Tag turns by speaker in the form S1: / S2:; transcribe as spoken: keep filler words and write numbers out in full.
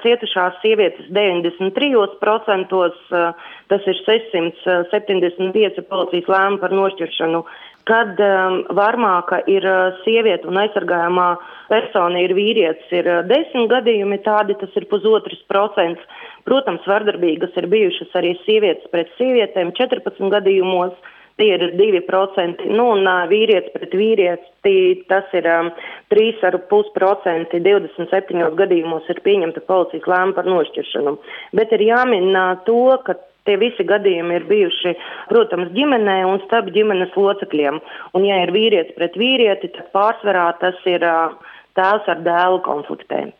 S1: cietušās sievietes deviņdesmit trīs procentos, tas ir sešsimt septiņdesmit pieci policijas lēmumi par nošķiršanu. Kad um, varmāka ir sieviete un aizsargājamā persona ir vīrietis, ir desmit gadījumi tādi, tas ir pusotrs procents. Protams, vardarbīgas ir bijušas arī sievietes pret sievietēm četrpadsmit gadījumos, tie ir divi procenti, nu un uh, vīrietis pret vīrieti, tas ir um, trīs ar pus procenti, divdesmit septiņos gadījumos ir pieņemta policijas lēmuma par nošķiršanu. Bet ir jāmin uh, to, ka tie visi gadījumi ir bijuši, protams, ģimenē un starp ģimenes locekļiem. Un ja ir vīrietis pret vīrieti, tad pārsvarā tas ir uh, tēvs ar dēlu konfliktē.